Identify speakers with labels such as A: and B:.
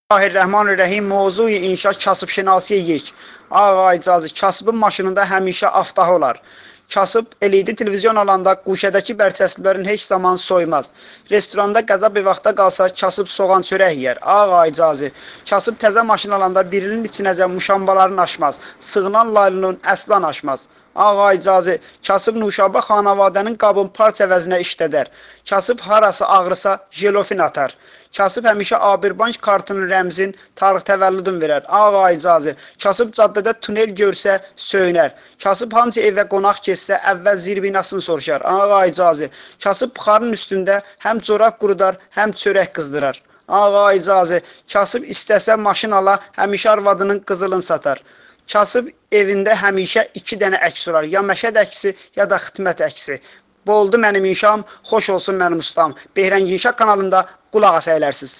A: Bismillahirrahmanirrahim. Mövzu inşa kasıbşinasiyə yek. Ağa icazı. Kasıbın maşınında həmişə aftahı olar. Kasıb eləydi televizyon alanda quşədəki bərçəsilərin heç zaman soymaz. Restoranda qəza bir vaxtda qalsa kasıb soğan çörək yər. Ağa icazı. Kasıb təzə maşın alanda birinin içinəcə muşambaların aşmaz. Sığınan laylının əslan aşmaz. Ağa icazı. Kasıb Nuşaba xanavadənin qabın parça əvəzinə işlədər. Kasıb harası ağrısa jelofin atar. Kasıb həmişə Abirbank kartının rəmzin tarix təvəllüdün verər. Ağa icazı. Kasıb caddədə tunel görsə söynər. Kasıb hansı evə qonaq keçsə əvvəl zirbinasını soruşar. Ağa icazı. Kasıb buxarın üstündə həm corab qurudar, həm çörək qızdırar. Ağa icazı. Kasıb istəsə maşın ala, həmişə arvadının qızılını satar. Kasıb evində həmişə 2 dənə əks olar. Ya məşəd əksi, ya da xidmət əksi. Bu oldu mənim inşam, xoş olsun mənim ustam. Behrəngi İnşa kanalında qulaq asa elərsiniz.